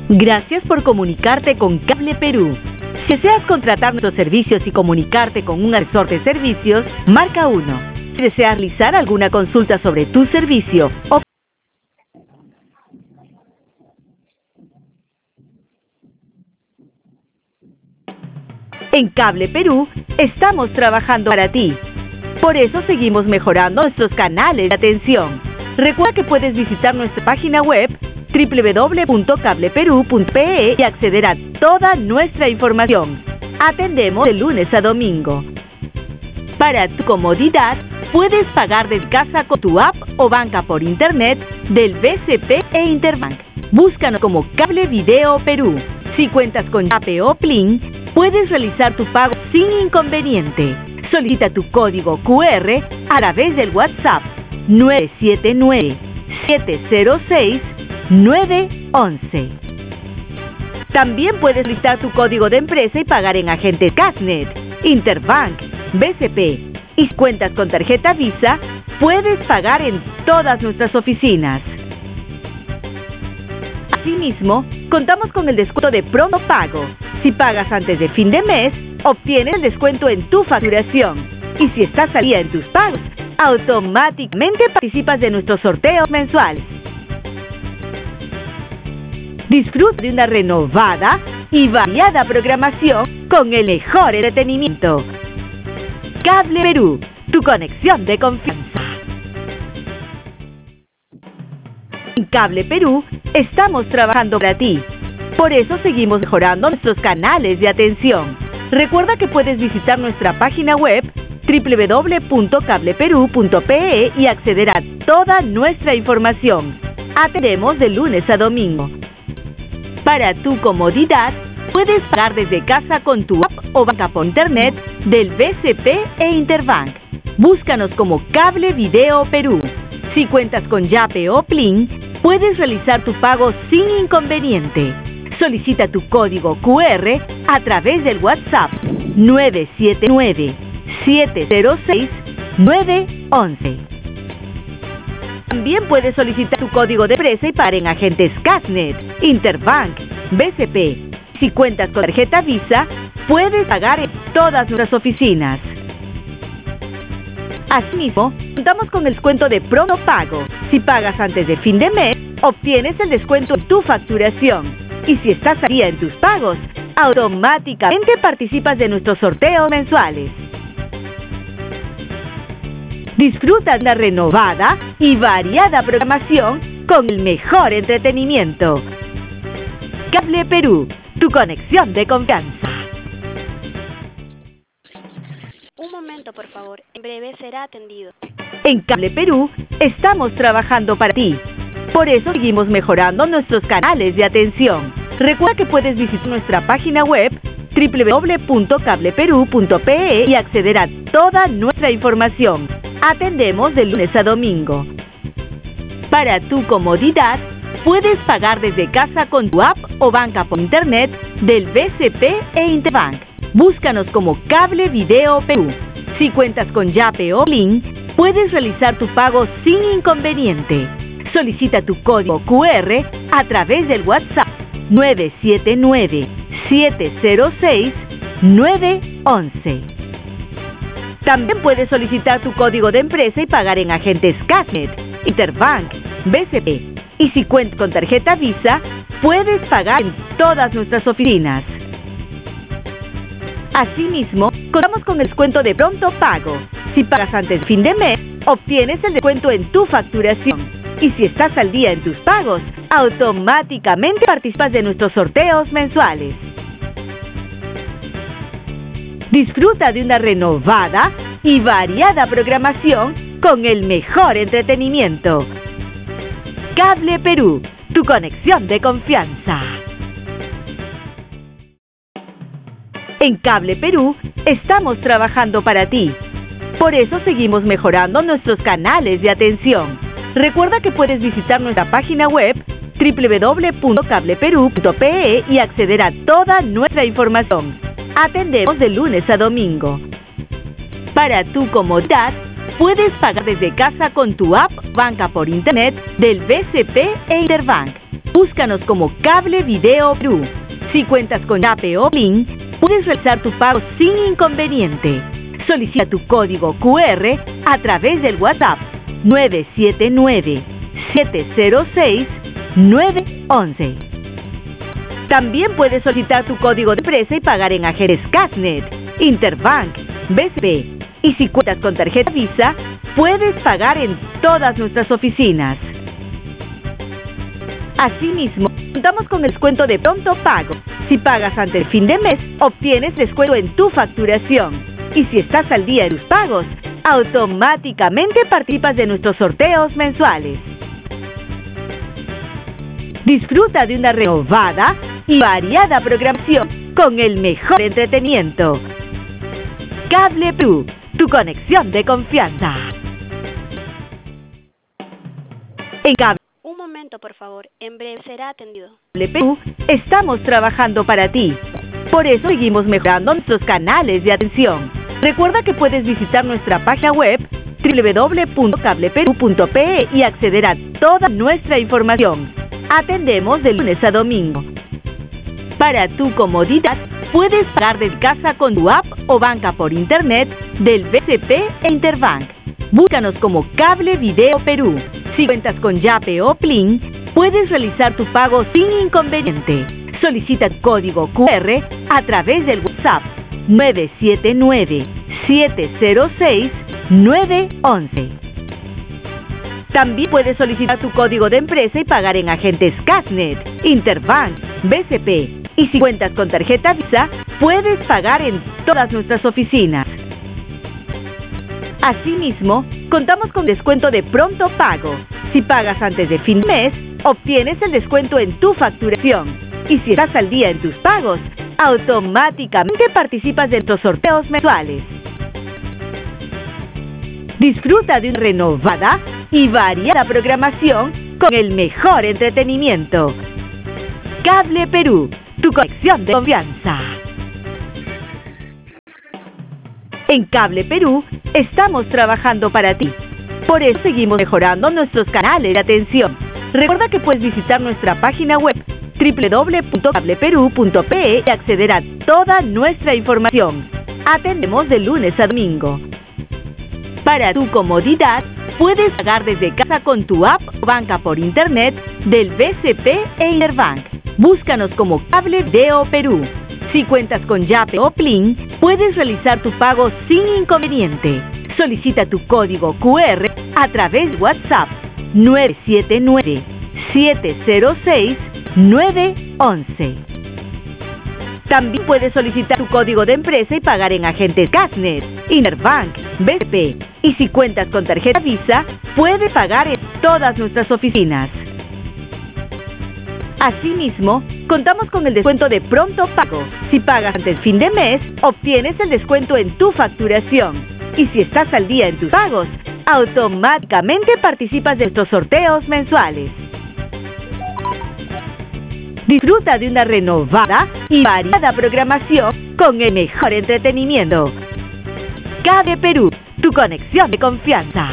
Gracias por comunicarte con Cable Perú. Si deseas contratar nuestros servicios y comunicarte con un asesor de servicios, marca 1. Si deseas realizar alguna consulta sobre tu servicio o en Cable Perú, estamos trabajando para ti. Por eso seguimos mejorando nuestros canales de atención. Recuerda que puedes visitar nuestra página web www.cableperu.pe y acceder a toda nuestra información. Atendemos de lunes a domingo. Para tu comodidad, puedes pagar desde casa con tu app o banca por internet del BCP e Interbank. Búscanos como Cable Video Perú. Si cuentas con Yape o Plin, puedes realizar tu pago sin inconveniente. Solicita tu código QR a través del WhatsApp 979-706-911. También puedes solicitar tu código de empresa y pagar en agentes Cashnet, Interbank, BCP. Y si cuentas con tarjeta Visa, puedes pagar en todas nuestras oficinas. Asimismo, contamos con el descuento de Promo Pago. Si pagas antes de fin de mes, obtienes el descuento en tu facturación. Y si estás al día en tus pagos, automáticamente participas de nuestros sorteos mensuales. Disfruta de una renovada y variada programación con el mejor entretenimiento. Cable Perú, tu conexión de confianza. En Cable Perú, estamos trabajando para ti. Por eso seguimos mejorando nuestros canales de atención. Recuerda que puedes visitar nuestra página web www.cableperu.pe y acceder a toda nuestra información. Atendemos de lunes a domingo. Para tu comodidad, puedes pagar desde casa con tu app o banca por internet del BCP e Interbank. Búscanos como Cable Video Perú. Si cuentas con Yape o Plin, puedes realizar tu pago sin inconveniente. Solicita tu código QR a través del WhatsApp 979-706-911. También puedes solicitar tu código de empresa y pagar en agentes Cashnet, Interbank, BCP. Si cuentas con tarjeta Visa, puedes pagar en todas nuestras oficinas. Asimismo, contamos con el descuento de Promo Pago. Si pagas antes de fin de mes, obtienes el descuento en tu facturación. Y si estás al día en tus pagos, automáticamente participas de nuestros sorteos mensuales. Disfruta de una renovada y variada programación con el mejor entretenimiento. Cable Perú, tu conexión de confianza. Un momento, por favor. En breve será atendido. En Cable Perú, estamos trabajando para ti. Por eso seguimos mejorando nuestros canales de atención. Recuerda que puedes visitar nuestra página web www.cableperu.pe y acceder a toda nuestra información. Atendemos de lunes a domingo. Para tu comodidad, puedes pagar desde casa con tu app o banca por internet del BCP e Interbank. Búscanos como Cable Video Perú. Si cuentas con Yape o Plin, puedes realizar tu pago sin inconveniente. Solicita tu código QR a través del WhatsApp 979-706-911. También puedes solicitar tu código de empresa y pagar en agentes Cashnet, Interbank, BCP. Y si cuentas con tarjeta Visa, puedes pagar en todas nuestras oficinas. Asimismo, contamos con el descuento de Pronto Pago. Si pagas antes de fin de mes, obtienes el descuento en tu facturación. Y si estás al día en tus pagos, automáticamente participas de nuestros sorteos mensuales. Disfruta de una renovada y variada programación con el mejor entretenimiento. Cable Perú, tu conexión de confianza. En Cable Perú, estamos trabajando para ti. Por eso seguimos mejorando nuestros canales de atención. Recuerda que puedes visitar nuestra página web www.cableperu.pe y acceder a toda nuestra información. Atendemos de lunes a domingo. Para tu comodidad, puedes pagar desde casa con tu app banca por internet del BCP e Interbank. Búscanos como Cable Video Perú. Si cuentas con Yape o Plin, puedes realizar tu pago sin inconveniente. Solicita tu código QR a través del WhatsApp 979-706-911. También puedes solicitar tu código de empresa y pagar en agentes Cashnet, Interbank, BCP. Y si cuentas con tarjeta Visa, puedes pagar en todas nuestras oficinas. Asimismo, contamos con el descuento de pronto pago. Si pagas antes del fin de mes, obtienes descuento en tu facturación. Y si estás al día de tus pagos, automáticamente participas de nuestros sorteos mensuales. Disfruta de una renovada y variada programación con el mejor entretenimiento. Cable Perú, tu conexión de confianza. En Cable Un momento, por favor. En breve será atendido. Perú estamos trabajando para ti. Por eso seguimos mejorando nuestros canales de atención. Recuerda que puedes visitar nuestra página web www.cableperu.pe y acceder a toda nuestra información. Atendemos de lunes a domingo. Para tu comodidad, puedes pagar desde casa con tu app o banca por internet del BCP e Interbank. Búscanos como Cable Video Perú. Si cuentas con Yape o Plin, puedes realizar tu pago sin inconveniente. Solicita tu código QR a través del WhatsApp 979-706-911. También puedes solicitar tu código de empresa y pagar en agentes Cashnet, Interbank, BCP. Y si cuentas con tarjeta Visa, puedes pagar en todas nuestras oficinas. Asimismo, contamos con descuento de pronto pago. Si pagas antes de fin de mes, obtienes el descuento en tu facturación. Y si estás al día en tus pagos, automáticamente participas de nuestros sorteos mensuales. Disfruta de una renovada y variada programación con el mejor entretenimiento. Cable Perú, tu conexión de confianza. En Cable Perú estamos trabajando para ti. Por eso seguimos mejorando nuestros canales de atención. Recuerda que puedes visitar nuestra página web www.cableperu.pe y acceder a toda nuestra información. Atendemos de lunes a domingo. Para tu comodidad, puedes pagar desde casa con tu app o banca por internet del BCP e Interbank. Búscanos como Cable Video Perú. Si cuentas con Yape o Plin, puedes realizar tu pago sin inconveniente. Solicita tu código QR a través de WhatsApp 979-706-911. También puedes solicitar tu código de empresa y pagar en agentes Cashnet, Interbank, BCP. Y si cuentas con tarjeta Visa, puedes pagar en todas nuestras oficinas. Asimismo, contamos con el descuento de pronto pago. Si pagas antes del fin de mes, obtienes el descuento en tu facturación. Y si estás al día en tus pagos, automáticamente participas de nuestros sorteos mensuales. Disfruta de una renovada y variada programación con el mejor entretenimiento. Cable Perú, tu conexión de confianza.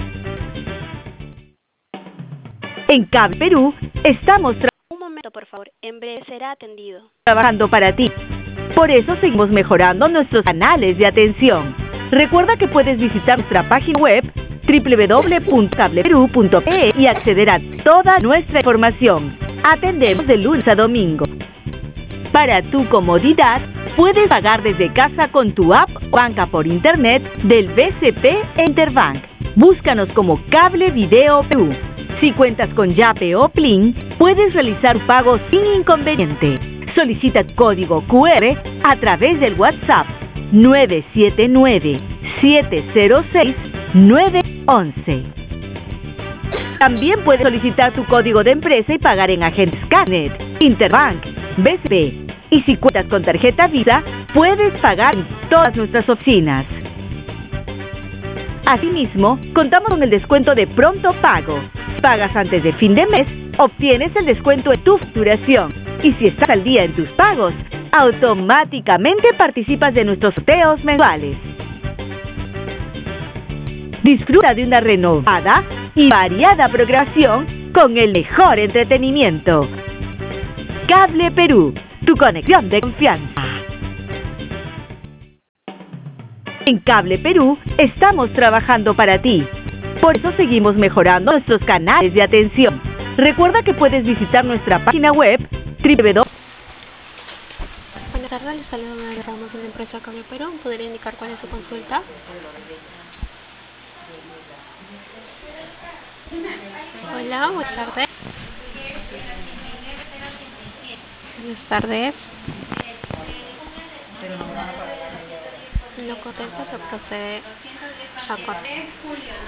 En Cable Perú estamos Un momento, por favor. En breve será atendido. trabajando para ti. Por eso seguimos mejorando nuestros canales de atención. Recuerda que puedes visitar nuestra página web www.cableperu.pe y acceder a toda nuestra información. Atendemos de lunes a domingo. Para tu comodidad, puedes pagar desde casa con tu app o banca por internet del BCP e Interbank. Búscanos como Cable Video Perú. Si cuentas con Yape o Plin, puedes realizar pagos sin inconveniente. Solicita tu código QR a través del WhatsApp 979-706-911. También puedes solicitar tu código de empresa y pagar en agentes Cashnet, Interbank, BCP. Y si cuentas con tarjeta Visa, puedes pagar en todas nuestras oficinas. Asimismo, contamos con el descuento de pronto pago. Si pagas antes de fin de mes, obtienes el descuento en tu facturación. Y si estás al día en tus pagos, automáticamente participas de nuestros sorteos mensuales. Disfruta de una renovada y variada programación con el mejor entretenimiento. Cable Perú, tu conexión de confianza. En Cable Perú estamos trabajando para ti. Por eso seguimos mejorando nuestros canales de atención. Recuerda que puedes visitar nuestra página web www. Buenas tardes, les saludo a Ramos de la empresa Cable Perú. ¿Podría indicar cuál es su consulta? Hola, buenas tardes. Buenas tardes. No contesta, se procede a cortar.